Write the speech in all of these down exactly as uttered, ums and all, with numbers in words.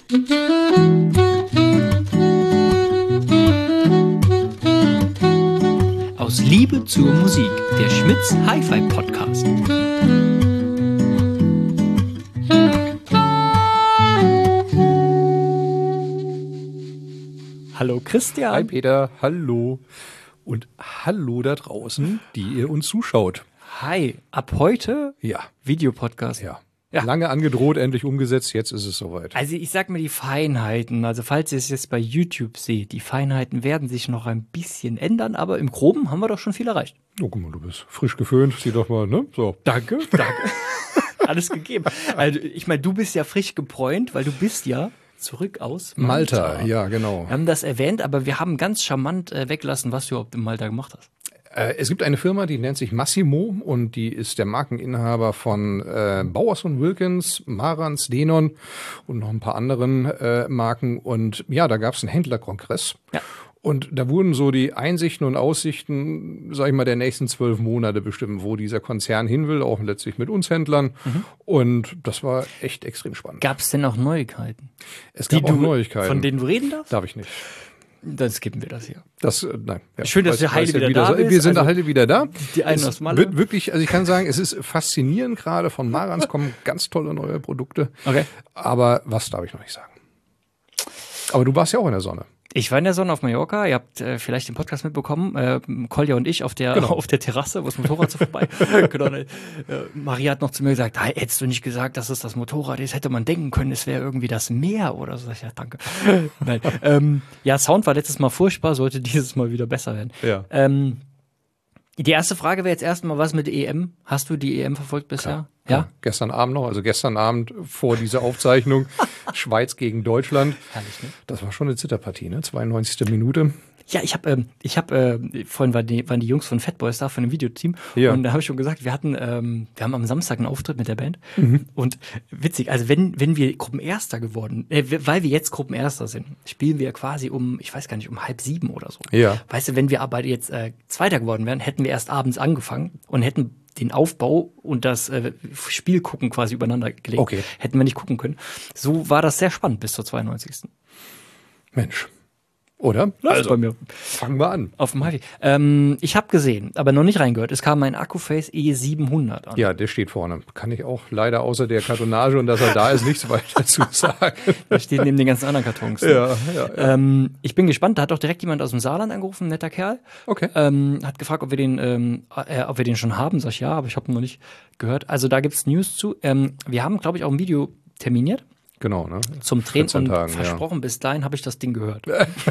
Aus Liebe zur Musik, der Schmitz Hi-Fi Podcast. Hallo Christian. Hi Peter, hallo. Und hallo da draußen, die ihr uns zuschaut. Hi, ab heute Ja. Videopodcast. Ja. Ja. Lange angedroht, endlich umgesetzt, jetzt ist es soweit. Also ich sag mir die Feinheiten, also falls ihr es jetzt bei YouTube seht, die Feinheiten werden sich noch ein bisschen ändern, aber im Groben haben wir doch schon viel erreicht. Oh, guck mal, du bist frisch geföhnt, sieh doch mal, ne? So. Danke, danke. Alles gegeben. Also ich meine, du bist ja frisch gebräunt, weil du bist ja zurück aus Malta. Malta, ja, genau. Wir haben das erwähnt, aber wir haben ganz charmant äh, weggelassen, was du überhaupt in Malta gemacht hast. Äh, es gibt eine Firma, die nennt sich Massimo und die ist der Markeninhaber von äh, Bowers und Wilkins, Marantz, Denon und noch ein paar anderen äh, Marken. Und ja, da gab es einen Händlerkongress. Ja. Und da wurden so die Einsichten und Aussichten, sag ich mal, der nächsten zwölf Monate bestimmen, wo dieser Konzern hin will, auch letztlich mit uns Händlern. Mhm. Und das war echt extrem spannend. Gab es denn auch Neuigkeiten? Es gab Die auch du, Neuigkeiten. Von denen du reden darfst? Darf ich nicht. Dann skippen wir das hier. Das, äh, nein. Ja. Schön, dass Weiß- du heile weiß ja wieder da so- bist. Wir sind Also, da heile wieder da. die einen Es aus Malle. wird wirklich, also ich kann sagen, es ist faszinierend gerade. Von Marantz kommen ganz tolle neue Produkte. Okay. Aber was darf ich noch nicht sagen? Aber du warst ja auch in der Sonne. Ich war in der Sonne auf Mallorca. Ihr habt äh, vielleicht den Podcast mitbekommen. Äh, Kolja und ich auf der Genau. auf der Terrasse, wo das Motorrad so vorbei. genau, äh, Maria hat noch zu mir gesagt, hey, hättest du nicht gesagt, dass es das Motorrad ist, hätte man denken können, es wäre irgendwie das Meer oder so. Sag ich, ja, danke. Nein. Ähm, ja, Sound war letztes Mal furchtbar, sollte dieses Mal wieder besser werden. Ja. Ähm, die erste Frage wäre jetzt erstmal, was mit E M? Hast du die E M verfolgt bisher? Ja. Gestern Abend noch, also gestern Abend vor dieser Aufzeichnung, Schweiz gegen Deutschland. Herrlich, ne? Das war schon eine Zitterpartie, ne? zweiundneunzigste Minute. Ja, ich habe, ähm, ich habe, äh, vorhin waren die, waren die Jungs von Fatboys da, von dem Videoteam. Ja. Und da habe ich schon gesagt, wir hatten, ähm, wir haben am Samstag einen Auftritt mit der Band. Mhm. Und witzig, also wenn, wenn wir Gruppenerster geworden, äh, weil wir jetzt Gruppenerster sind, spielen wir quasi um, ich weiß gar nicht, um halb sieben oder so. Ja. Weißt du, wenn wir aber jetzt äh, Zweiter geworden wären, hätten wir erst abends angefangen und hätten den Aufbau und das äh, Spiel gucken quasi übereinander gelegt. Okay. Hätten wir nicht gucken können. So war das sehr spannend bis zur zweiundneunzigsten Mensch. Oder? Läuft bei mir. Fangen wir an. Auf dem Hifi. Ähm, ich habe gesehen, aber noch nicht reingehört. Es kam ein Accuface E siebenhundert an. Ja, der steht vorne. Kann ich auch leider außer der Kartonage und dass er da ist, nichts weiter zu sagen. Der steht neben den ganzen anderen Kartons. Ja, ja, ja. Ähm, ich bin gespannt. Da hat auch direkt jemand aus dem Saarland angerufen, ein netter Kerl. Okay. Ähm, hat gefragt, ob wir den, ähm, äh, ob wir den schon haben. Sag ich ja, aber ich habe noch nicht gehört. Also da gibt's News zu. Ähm, wir haben, glaube ich, auch ein Video terminiert. Genau, ne? Zum Drehen und Tagen, versprochen, ja. Bis dahin habe ich das Ding gehört.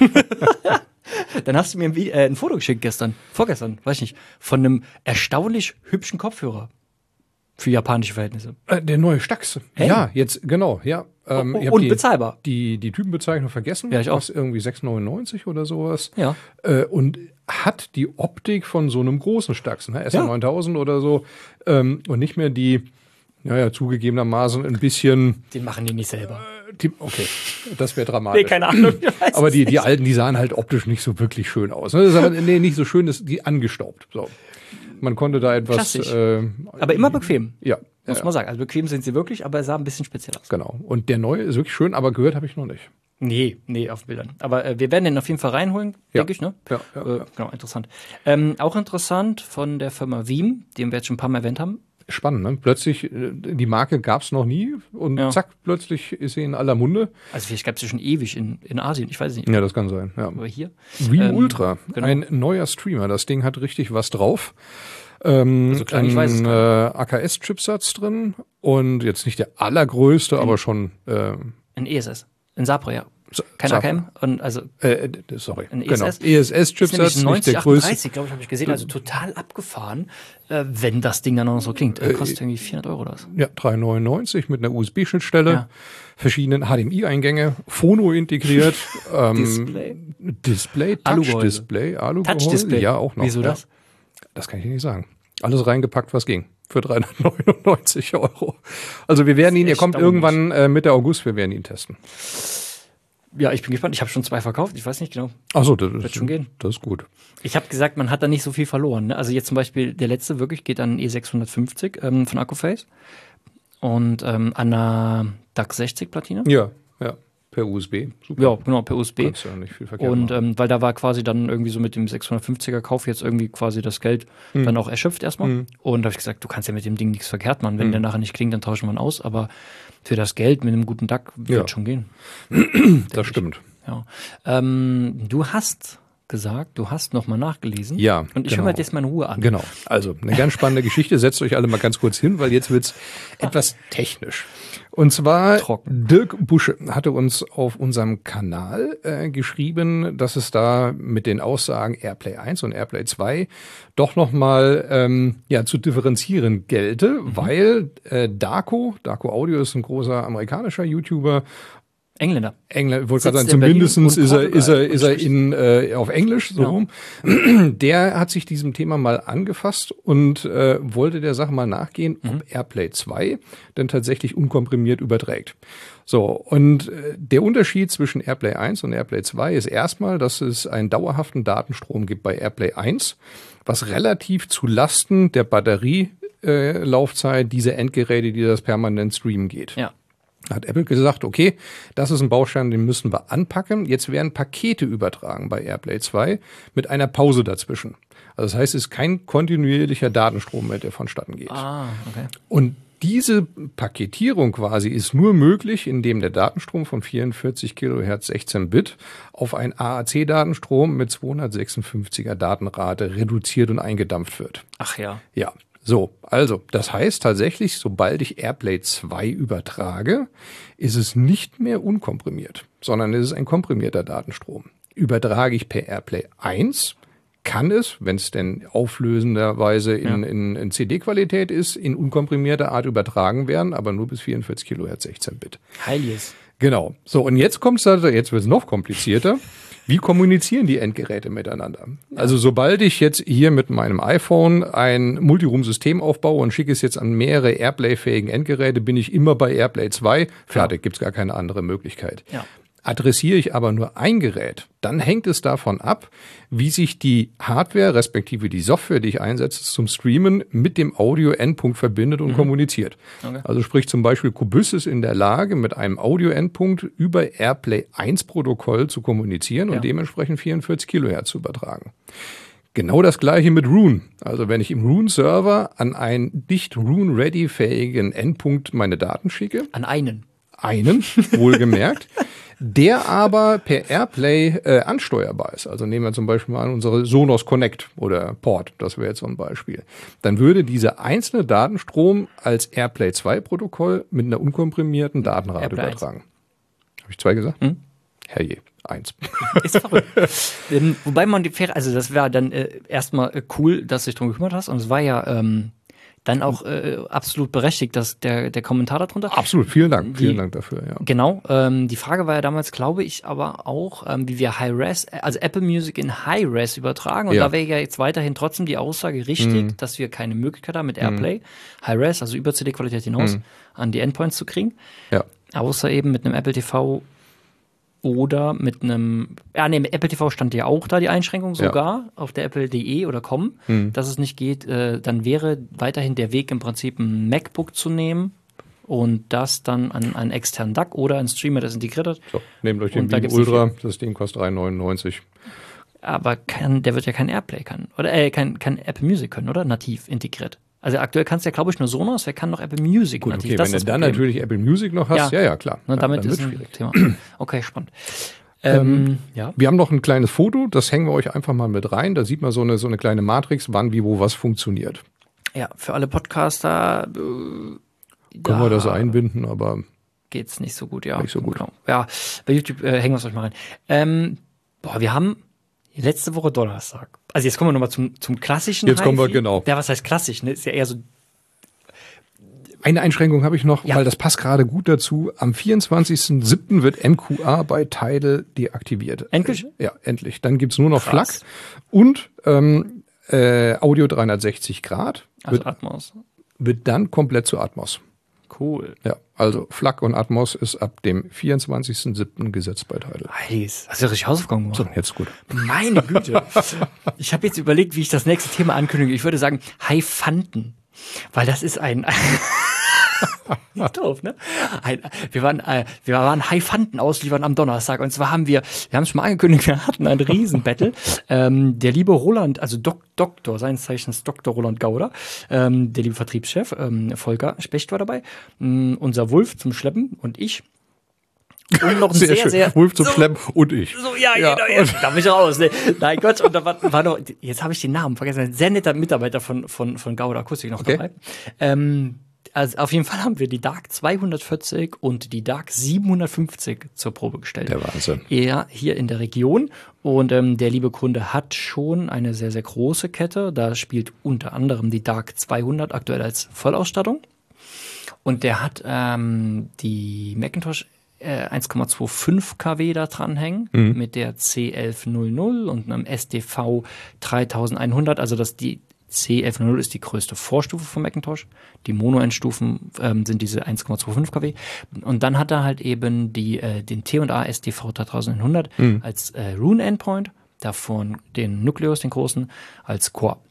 Dann hast du mir ein, Video, äh, ein Foto geschickt gestern, vorgestern, weiß ich nicht, von einem erstaunlich hübschen Kopfhörer für japanische Verhältnisse. Äh, der neue Stax. Hey. Ja, jetzt, genau, ja. Ähm, Oh, ich hab und die, bezahlbar. Die, die Typenbezeichnung vergessen. Ja, ich auch. Was irgendwie sechs neunundneunzig oder sowas. Ja. Äh, und hat die Optik von so einem großen Stax, ne? S R Ja. neuntausend oder so. Ähm, und nicht mehr die, naja, zugegebenermaßen ein bisschen, Den machen die nicht selber. die, okay, das wäre dramatisch. Nee, keine Ahnung. Ich weiß Aber es die, nicht. die alten, die sahen halt optisch nicht so wirklich schön aus. Ne? Das ist aber, nee, nicht so schön, das, die angestaubt. So. Man konnte da etwas. Klassisch. Äh, Aber immer bequem, ja. muss ja, man sagen. Also bequem sind sie wirklich, aber er sah ein bisschen speziell aus. Genau. Und der neue ist wirklich schön, aber gehört habe ich noch nicht. Nee, nee, auf Bildern. Aber äh, wir werden den auf jeden Fall reinholen, Ja. denke ich, ne? Ja, ja, äh, ja. Genau, interessant. Ähm, auch interessant von der Firma Veeam, den wir jetzt schon ein paar Mal erwähnt haben. Spannend, ne? Plötzlich, äh, die Marke gab es noch nie und Ja. zack, plötzlich ist sie in aller Munde. Also vielleicht gab es ja schon ewig in, in Asien, ich weiß es nicht. Ja, das kann sein. Ja. Aber hier. Veeam Ähm, Ultra, genau. ein neuer Streamer. Das Ding hat richtig was drauf. Ähm, Also klar, ich weiß es ein äh, A K S-Chipsatz drin und jetzt nicht der allergrößte, aber schon äh, Ein E S S. Ein Sapro, ja. Sa- Kein Sapro. A K M. Und also äh, äh, sorry, ein genau. E S S. E S S-Chipsatz, ist nämlich nicht der größte. neunzig achtunddreißig, glaube ich, habe ich gesehen. Also total abgefahren, äh, wenn das Ding dann auch noch so klingt. Äh, kostet irgendwie vierhundert Euro oder was. Ja, drei neunundneunzig mit einer U S B-Schnittstelle, Ja. verschiedenen H D M I-Eingänge, Phono integriert, ähm, Display. Display, Aluгehäuse. Touch-Display, Aluгehäuse, Touch-Display. ja auch noch. Wieso ja. das? Das kann ich dir nicht sagen. Alles reingepackt, was ging. Für dreihundertneunundneunzig Euro. Also wir werden ihn, er kommt erstaunlich. irgendwann äh, Mitte August, wir werden ihn testen. Ja, ich bin gespannt. Ich habe schon zwei verkauft. Ich weiß nicht genau. Ach so, das Wird ist, schon gehen. das ist gut. Ich habe gesagt, man hat da nicht so viel verloren. Ne? Also jetzt zum Beispiel der letzte wirklich geht an E sechshundertfünfzig ähm, von Accuface und ähm, an einer D A X sechzig Platine. Ja, ja. Per U S B, super. Ja, genau, per U S B. Kannst ja nicht viel verkehrt Und ähm, weil da war quasi dann irgendwie so mit dem sechshundertfünfziger Kauf jetzt irgendwie quasi das Geld hm. dann auch erschöpft erstmal. Hm. Und da habe ich gesagt, du kannst ja mit dem Ding nichts verkehrt machen. Wenn hm. der nachher nicht klingt, dann tauschen wir ihn aus. Aber für das Geld mit einem guten D A C wird ja. schon gehen. Das stimmt. Ja. Ähm, du hast gesagt, du hast nochmal nachgelesen. Ja, Und ich genau. höre mir das mal in Ruhe an. Genau. Also eine ganz spannende Geschichte. Setzt euch alle mal ganz kurz hin, weil jetzt wird's etwas technisch. Und zwar Trocken. Dirk Busche hatte uns auf unserem Kanal äh, geschrieben, dass es da mit den Aussagen Airplay eins und Airplay zwei doch nochmal ähm, ja, zu differenzieren gelte, mhm. weil äh, Darko, Darko Audio ist ein großer amerikanischer YouTuber, Engländer. Engländer, ich wollte gerade sagen, zumindest ist er, ist er, ist er in, äh, auf Englisch, so rum. Ja. Der hat sich diesem Thema mal angefasst und äh, wollte der Sache mal nachgehen, mhm. ob Airplay zwei denn tatsächlich unkomprimiert überträgt. So, und äh, der Unterschied zwischen Airplay eins und Airplay zwei ist erstmal, dass es einen dauerhaften Datenstrom gibt bei Airplay eins, was relativ zu Lasten der Batterielaufzeit äh, dieser Endgeräte, die das permanent streamen geht. Ja. Hat Apple gesagt, okay, das ist ein Baustein, den müssen wir anpacken. Jetzt werden Pakete übertragen bei Airplay zwei mit einer Pause dazwischen. Also das heißt, es ist kein kontinuierlicher Datenstrom mehr, der vonstatten geht. Ah, okay. Und diese Paketierung quasi ist nur möglich, indem der Datenstrom von vierundvierzig Kilohertz sechzehn Bit auf einen A A C-Datenstrom mit zweihundertsechsundfünfziger Datenrate reduziert und eingedampft wird. Ach ja. Ja. So, also das heißt tatsächlich, sobald ich Airplay zwei übertrage, ist es nicht mehr unkomprimiert, sondern es ist ein komprimierter Datenstrom. Übertrage ich per Airplay eins, kann es, wenn es denn auflösenderweise in, ja. in, in C D-Qualität ist, in unkomprimierter Art übertragen werden, aber nur bis vierundvierzig Kilohertz sechzehn Bit. Heiliges. Genau. So, und jetzt kommt's da, jetzt wird's noch komplizierter. Wie kommunizieren die Endgeräte miteinander? Also sobald ich jetzt hier mit meinem iPhone ein Multiroom-System aufbaue und schicke es jetzt an mehrere Airplay-fähigen Endgeräte, bin ich immer bei Airplay zwei. Fertig, ja. Gibt's gar keine andere Möglichkeit. Ja. Adressiere ich aber nur ein Gerät, dann hängt es davon ab, wie sich die Hardware respektive die Software, die ich einsetze zum Streamen, mit dem Audio-Endpunkt verbindet und mhm. kommuniziert. Okay. Also sprich zum Beispiel Qobuz ist in der Lage, mit einem Audio-Endpunkt über Airplay eins Protokoll zu kommunizieren ja. und dementsprechend vierundvierzig Kilohertz zu übertragen. Genau das gleiche mit Roon. Also wenn ich im Roon-Server an einen nicht Roon-ready-fähigen Endpunkt meine Daten schicke. An einen. Einen, wohlgemerkt. Der aber per Airplay äh, ansteuerbar ist. Also nehmen wir zum Beispiel mal an unsere Sonos Connect oder Port, das wäre jetzt so ein Beispiel. Dann würde dieser einzelne Datenstrom als Airplay zwei Protokoll mit einer unkomprimierten Datenrate Airplay übertragen. Habe ich zwei gesagt? Hm? Herrje, eins. Ist verrückt. ähm, wobei man die Fähre, also das war dann äh, erstmal äh, cool, dass du dich drum gekümmert hast. Und es war ja ähm, dann auch äh, absolut berechtigt, dass der, der Kommentar darunter. Absolut, vielen Dank, die, vielen Dank dafür, ja. Genau, ähm, die Frage war ja damals, glaube ich, aber auch, ähm, wie wir High-Res, also Apple Music in High-Res übertragen. Und ja. da wäre ja jetzt weiterhin trotzdem die Aussage richtig, mhm. dass wir keine Möglichkeit haben, mit Airplay mhm. High-Res, also über C D-Qualität hinaus, mhm. an die Endpoints zu kriegen. Ja. Außer eben mit einem Apple T V oder mit einem, ja nee, mit Apple T V stand ja auch da die Einschränkung sogar ja. auf der Apple punkt de oder com, mhm. dass es nicht geht. Äh, dann wäre weiterhin der Weg im Prinzip ein MacBook zu nehmen und das dann an einen externen D A C oder einen Streamer, das integriert hat. So, nehmt euch den Beam Ultra, das Ding kostet drei neunundneunzig. Aber kann, der wird ja kein Airplay können, oder äh, kein, kein Apple Music können, oder? Nativ integriert. Also aktuell kannst du ja, glaube ich, nur Sonos, wer kann noch Apple Music Gut, nativ. Okay, das wenn du dann Problem. natürlich Apple Music noch hast, ja, ja, ja klar. Und damit ja, ist ein schwierig. Thema. Okay, spannend. Ähm, ähm, ja. Wir haben noch ein kleines Foto, das hängen wir euch einfach mal mit rein. Da sieht man so eine, so eine kleine Matrix, wann, wie, wo, was funktioniert. Ja, für alle Podcaster äh, können wir das einbinden, aber geht's nicht so gut, ja. Nicht so gut. Genau. Ja, bei YouTube äh, hängen wir es euch mal rein. Ähm, boah, wir haben letzte Woche Donnerstag. Also jetzt kommen wir nochmal zum, zum klassischen Jetzt Hi-Fi. kommen wir, genau. Ja, was heißt klassisch? Ne? Ist ja eher so. Eine Einschränkung habe ich noch, ja. weil das passt gerade gut dazu. Am vierundzwanzigsten siebten wird M Q A bei Tidal deaktiviert. Endlich? Ja, endlich. Dann gibt's nur noch Krass. FLAC und ähm, äh, Audio dreihundertsechzig Grad. Also wird, Atmos. Wird dann komplett zu Atmos. Cool. Ja, also FLAC und Atmos ist ab dem vierundzwanzigsten siebten gesetzt bei Tidal. Nice. Hast du ja richtig Hausaufgaben gemacht. So, jetzt gut. Meine Güte. Ich habe jetzt überlegt, wie ich das nächste Thema ankündige. Ich würde sagen, Haifanten. Weil das ist ein Nicht doof, ne? Ein, wir waren, äh, wir waren Haifanten ausliefern am Donnerstag. Und zwar haben wir, wir haben es schon mal angekündigt, wir hatten ein Riesenbattle. ähm, der liebe Roland, also Dok Doktor, seines Zeichens Doktor Roland Gauder, ähm, der liebe Vertriebschef, ähm, Volker Specht war dabei, ähm, unser Wolf zum Schleppen und ich. Und noch ein sehr, sehr, sehr Wolf zum so, Schleppen und ich. So, ja, ja genau, jetzt da bin ich raus. Ne? Nein, Gott, und da war, war noch, jetzt habe ich den Namen vergessen, ein sehr netter Mitarbeiter von, von, von Gauder Akustik noch okay. dabei. Ähm, also auf jeden Fall haben wir die Dark zweihundertvierzig und die Dark siebenhundertfünfzig zur Probe gestellt. Der Wahnsinn. Ja, hier in der Region. Und ähm, der liebe Kunde hat schon eine sehr, sehr große Kette. Da spielt unter anderem die Dark zweihundert aktuell als Vollausstattung. Und der hat ähm, die Macintosh eins Komma fünfundzwanzig Kilowatt da dranhängen mhm. mit der C elfhundert und einem S D V dreitausendeinhundert. Also das die C elfhundert ist die größte Vorstufe von Macintosh. Die Mono-Endstufen ähm, sind diese eins Komma fünfundzwanzig Kilowatt. Und dann hat er halt eben die, äh, den T und A S D V dreitausendeinhundert mhm. als äh, Rune-Endpoint, davon den Nucleus, den großen, als Core.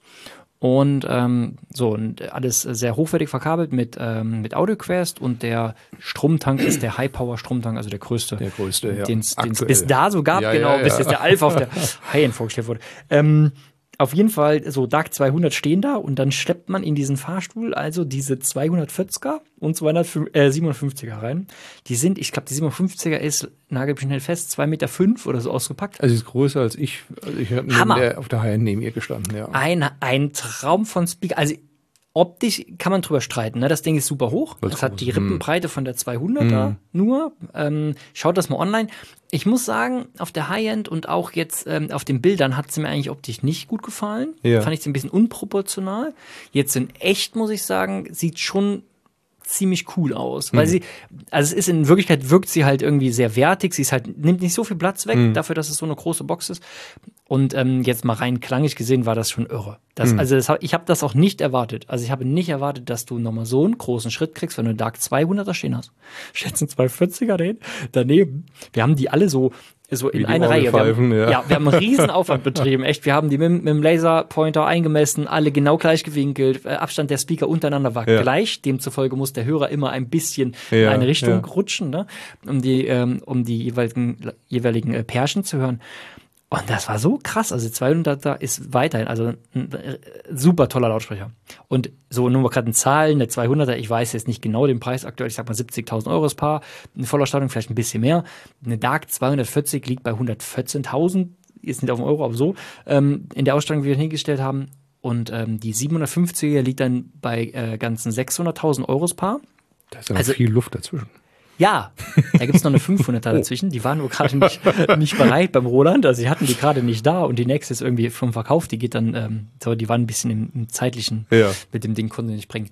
Und ähm, so, und alles sehr hochwertig verkabelt mit, ähm, mit AudioQuest und der Stromtank ist der High-Power-Stromtank, also der größte. Der größte, ja. Den es bis da so gab, ja, genau, ja, ja. bis jetzt der Alpha auf der High-End vorgestellt wurde. Ähm, auf jeden Fall, so Dark zweihundert stehen da und dann schleppt man in diesen Fahrstuhl also diese zweihundertvierziger und zweihundertsiebenundfünfziger rein. Die sind, ich glaube, die siebenundfünfziger ist, nagel mich schnell fest, zwei Komma fünf Meter oder so ausgepackt. Also ist größer als ich. Also ich habe auf der High-End neben ihr gestanden, ja. Ein, ein Traum von Speaker. Also optisch kann man drüber streiten. Ne? Das Ding ist super hoch. Das, das hat die Rippenbreite von der zweihunderter mm. nur. Ähm, schaut das mal online. Ich muss sagen, auf der High-End und auch jetzt ähm, auf den Bildern hat sie mir eigentlich optisch nicht gut gefallen. Ja. Fand ich sie ein bisschen unproportional. Jetzt in echt, muss ich sagen, sieht schon ziemlich cool aus, weil mhm. sie, also es ist in Wirklichkeit wirkt sie halt irgendwie sehr wertig, sie ist halt, nimmt nicht so viel Platz weg, mhm. dafür, dass es so eine große Box ist. Und ähm, jetzt mal rein klanglich gesehen war das schon irre. Das, mhm. Also das, ich habe das auch nicht erwartet. Also ich habe nicht erwartet, dass du nochmal so einen großen Schritt kriegst, wenn du einen Dark zweihunderter stehen hast. Schätzen zweihundertvierziger den daneben. Wir haben die alle so so in eine Reihe. Wir haben, ja. ja, wir haben einen riesen Aufwand betrieben, echt. Wir haben die mit, mit dem Laserpointer eingemessen, alle genau gleich gewinkelt. Abstand der Speaker untereinander war ja. gleich. Demzufolge muss der Hörer immer ein bisschen ja, in eine Richtung ja. rutschen, ne? um die, ähm, um die jeweiligen, jeweiligen äh, Pärchen zu hören. Und das war so krass. Also zweihunderter ist weiterhin, also ein super toller Lautsprecher. Und so nur mal gerade in Zahlen, der zweihunderter, ich weiß jetzt nicht genau den Preis aktuell, ich sag mal siebzigtausend Euro das Paar. Eine Vollausstattung vielleicht ein bisschen mehr. Eine Dark zweihundertvierzig liegt bei hundertvierzehntausend, ist nicht auf den Euro, aber so. Ähm, in der Ausstattung, die wir hingestellt haben. Und ähm, die siebenhundertfünfziger liegt dann bei äh, ganzen sechshunderttausend Euro das Paar. Da ist ja also, viel Luft dazwischen. Ja, da gibt's noch eine fünfhunderter dazwischen. Die waren nur gerade nicht, nicht bereit beim Roland. Also sie hatten die gerade nicht da und die nächste ist irgendwie vom Verkauf. Die geht dann, ähm, so, die waren ein bisschen im, im zeitlichen, ja. mit dem Ding konnten sie nicht bringen.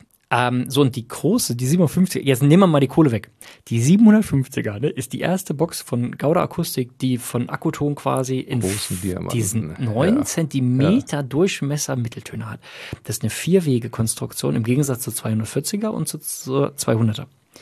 Ähm, so, und die große, die siebenhundertfünfziger, jetzt nehmen wir mal die Kohle weg. Die siebenhundertfünfziger, ne, ist die erste Box von Gauder Akustik, die von Akkuton quasi in diesen neun ja. Zentimeter ja. Durchmesser Mitteltöne hat. Das ist eine Vierwege-Konstruktion im Gegensatz zur zweihundertvierziger und zur, zur zweihunderter.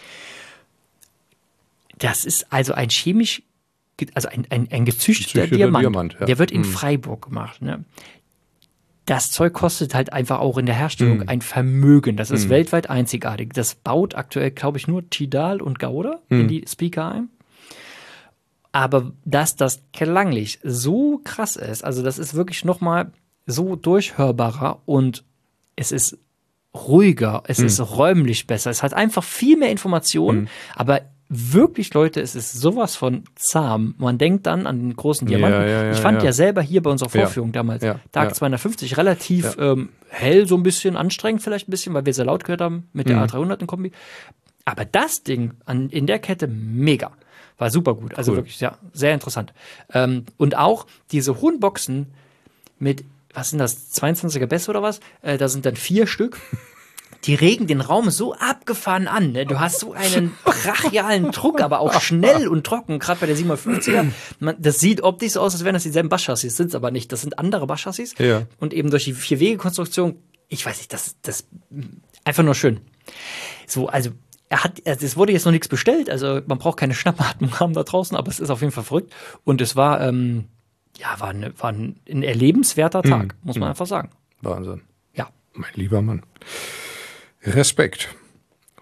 Das ist also ein chemisch, also ein, ein, ein gezüchteter Diamant. Diamant ja. Der wird in mhm. Freiburg gemacht. Ne? Das Zeug kostet halt einfach auch in der Herstellung mhm. ein Vermögen. Das ist mhm. weltweit einzigartig. Das baut aktuell, glaube ich, nur Tidal und Gauder mhm. in die Speaker ein. Aber dass das klanglich so krass ist, also das ist wirklich nochmal so durchhörbarer und es ist ruhiger, es mhm. ist räumlich besser. Es hat einfach viel mehr Informationen, mhm. aber wirklich, Leute, es ist sowas von zahm. Man denkt dann an den großen Diamanten. Ja, ja, ja, ich fand ja. ja selber hier bei unserer Vorführung ja. damals ja. Dark ja. zweihundertfünfzig relativ ja. ähm, hell, so ein bisschen anstrengend vielleicht ein bisschen, weil wir sehr laut gehört haben mit der mhm. A dreihundert in Kombi. Aber das Ding an, in der Kette, mega. War super gut. Also cool. wirklich, ja, sehr interessant. Ähm, und auch diese hohen Boxen mit, was sind das, zweiundzwanziger Bass oder was? Äh, da sind dann vier Stück. Die regen den Raum so abgefahren an. Ne? Du hast so einen brachialen Druck, aber auch schnell und trocken, gerade bei der siebenhundertfünfziger. Man, das sieht optisch so aus, als wären das dieselben Basschassis, sind es aber nicht. Das sind andere Basschassis. Ja. Und eben durch die Vier-Wege-Konstruktion, ich weiß nicht, das ist einfach nur schön. So, also er hat, es wurde jetzt noch nichts bestellt, also man braucht keine Schnappatmung haben da draußen, aber es ist auf jeden Fall verrückt. Und es war, ähm, ja, war, eine, war ein, ein erlebenswerter Tag, mhm. muss man einfach sagen. Wahnsinn. Ja. Mein lieber Mann. Respekt.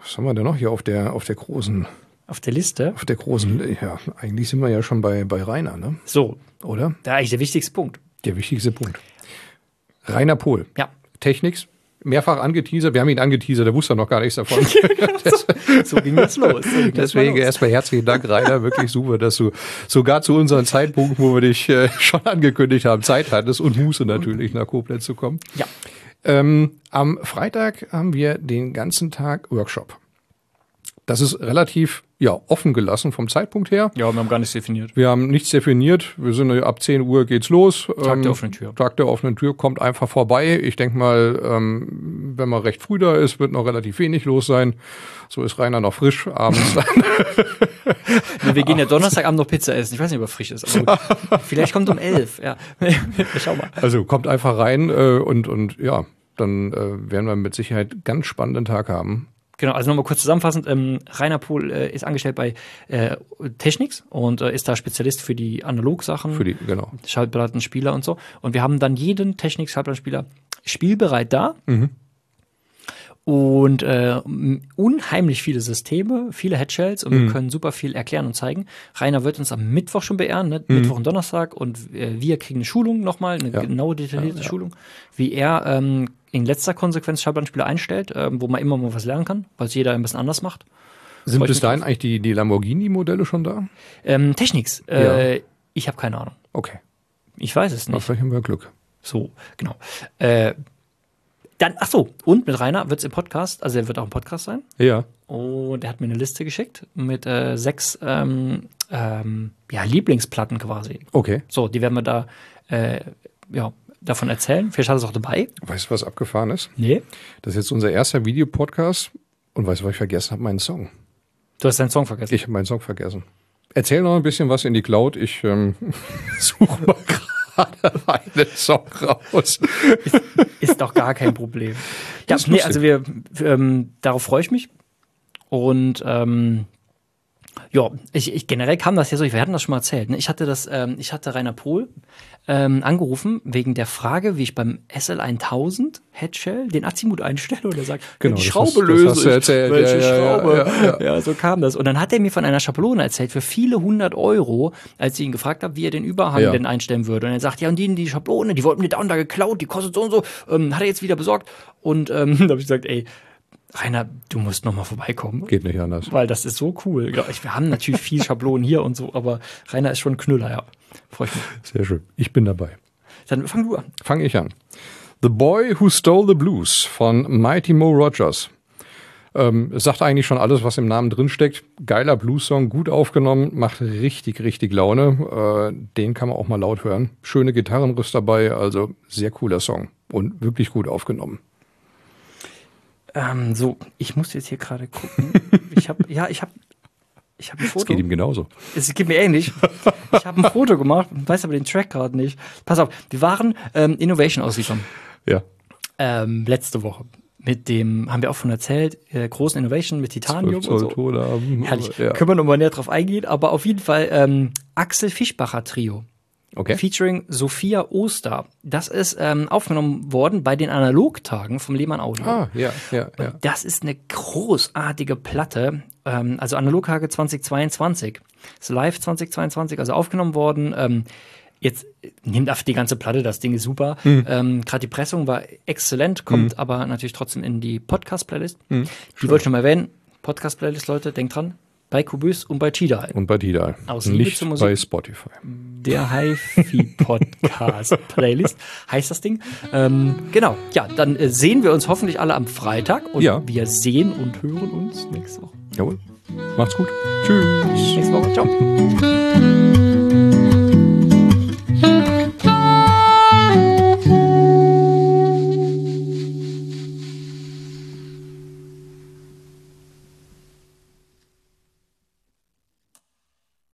Was haben wir denn noch hier auf der, auf der großen, Auf der Liste? auf der großen, ja, eigentlich sind wir ja schon bei, bei Rainer, ne? So, Oder? da eigentlich der wichtigste Punkt. Der wichtigste Punkt. Rainer Pohl. Ja. Technics. Mehrfach angeteasert. Wir haben ihn angeteasert, der wusste noch gar nichts davon. so, so ging das los. So ging das Deswegen los. erstmal herzlichen Dank, Rainer. Wirklich super, dass du sogar zu unseren Zeitpunkten, wo wir dich äh, schon angekündigt haben, Zeit hattest und Muße natürlich nach Koblenz zu kommen. Ja. Ähm, am Freitag haben wir den ganzen Tag Workshop. Das ist relativ ja, offen gelassen vom Zeitpunkt her. Ja, wir haben gar nichts definiert. Wir haben nichts definiert. Wir sind ab zehn Uhr geht's los. Tag Ähm, der offenen Tür. Tag der offenen Tür kommt einfach vorbei. Ich denke mal, ähm, wenn man recht früh da ist, wird noch relativ wenig los sein. So ist Rainer noch frisch abends. Nee, wir gehen ja Donnerstagabend noch Pizza essen. Ich weiß nicht, ob er frisch ist. Aber vielleicht kommt um elf. Ja, schau mal. Also kommt einfach rein äh, und, und ja, dann äh, werden wir mit Sicherheit einen ganz spannenden Tag haben. Genau, also nochmal kurz zusammenfassend. Ähm, Rainer Pohl äh, ist angestellt bei äh, Technics und äh, ist da Spezialist für die Analogsachen, Für die, genau. Schallplattenspieler und so. Und wir haben dann jeden Technics-Schallplattenspieler spielbereit da. Mhm. Und äh, unheimlich viele Systeme, viele Headshells und Mhm. wir können super viel erklären und zeigen. Rainer wird uns am Mittwoch schon beehren, ne? Mittwoch und Donnerstag, und äh, wir kriegen eine Schulung nochmal, eine Ja. genaue, detaillierte Ja, ja. Schulung, wie er ähm, in letzter Konsequenz Schallplattenspieler einstellt, ähm, wo man immer mal was lernen kann, weil es jeder ein bisschen anders macht. Sind Freu ich bis mich dahin drauf. eigentlich die, die Lamborghini-Modelle schon da? Ähm, Technics, äh, ich habe keine Ahnung. Okay, Ich weiß es aber nicht. vielleicht haben wir Glück. So, genau. Äh, dann, ach so, und mit Rainer wird es im Podcast, also er wird auch im Podcast sein. Ja. Und er hat mir eine Liste geschickt mit äh, sechs ähm, ähm, ja, Lieblingsplatten quasi. Okay. So, die werden wir da äh, ja, davon erzählen. Vielleicht hat er es auch dabei. Weißt du, was abgefahren ist? Nee. Das ist jetzt unser erster Videopodcast. Und weißt du, was ich vergessen habe? Meinen Song. Du hast deinen Song vergessen. Ich habe meinen Song vergessen. Erzähl noch ein bisschen was in die Cloud. Ich ähm, suche mal gerade einen Song raus. Ist doch gar kein Problem. Ja, ist nee, lustig. also wir, ähm, darauf freue ich mich. Und ähm, ja, ich, ich generell kam das ja so, wir hatten das schon mal erzählt. Ne? Ich hatte das, ähm, ich hatte Rainer Pohl ähm, angerufen wegen der Frage, wie ich beim S L tausend Headshell den Azimut einstelle, und er sagt, Genau, ja, die das Schraube hast- das löse hast du ich. erzählt. Welche Ja, ja, ja, Schraube? ja, ja. Ja, so kam das. Und dann hat er mir von einer Schablone erzählt für viele hundert Euro, als ich ihn gefragt habe, wie er den Überhang Ja. denn einstellen würde. Und er sagt, ja, und die, die Schablone, die wollten mir da und da geklaut, die kostet so und so, ähm, hat er jetzt wieder besorgt. Und ähm, da habe ich gesagt, ey, Rainer, du musst noch mal vorbeikommen. Geht nicht anders. Weil das ist so cool. Ja, ich, wir haben natürlich viel Schablonen hier und so, aber Rainer ist schon ein Knüller, ja. Freue ich mich. Sehr schön. Ich bin dabei. Dann fang du an. Fange ich an. The Boy Who Stole the Blues von Mighty Mo Rogers. Ähm, es sagt eigentlich schon alles, was im Namen drinsteckt. Geiler Blues-Song, gut aufgenommen, macht richtig, richtig Laune. Äh, den kann man auch mal laut hören. Schöne Gitarrenriffs dabei, also sehr cooler Song und wirklich gut aufgenommen. Ähm, so, ich muss jetzt hier gerade gucken. Ich habe, ja, ich habe, ich habe ein Das Foto. geht ihm genauso. Es geht mir ähnlich. Ich habe ein Foto gemacht, weiß aber den Track gerade nicht. Pass auf, wir waren ähm, Innovation ausliefern. Ja. Ähm, letzte Woche. Mit dem, haben wir auch schon erzählt, äh, großen Innovation mit Titanium und so. Tode haben. Herrlich. Ja. Können wir nochmal näher drauf eingehen, aber auf jeden Fall ähm, Axel Fischbacher Trio. Okay. Featuring Sophia Oster. Das ist ähm, aufgenommen worden bei den Analogtagen vom Lehmann Audio. Ah, ja, ja, ja. Das ist eine großartige Platte, ähm, also Analogtage zweitausendzweiundzwanzig. Das ist live zweitausendzweiundzwanzig, also aufgenommen worden. Ähm, jetzt nimmt auf die ganze Platte, das Ding ist super. Mhm. Ähm, Gerade die Pressung war exzellent, kommt aber natürlich trotzdem in die Podcast-Playlist. Mhm. Die wollte ich noch mal erwähnen. Podcast-Playlist, Leute, denkt dran. Bei Kubus und bei Tidal. Und bei Tidal. Aus Liebe Nicht zur Musik. bei Spotify. Der HiFi-Podcast-Playlist heißt das Ding. Ähm, genau, ja, dann äh, sehen wir uns hoffentlich alle am Freitag und Ja. wir sehen und hören uns nächste Woche. Jawohl. Macht's gut. Tschüss. Nächste Woche, ciao.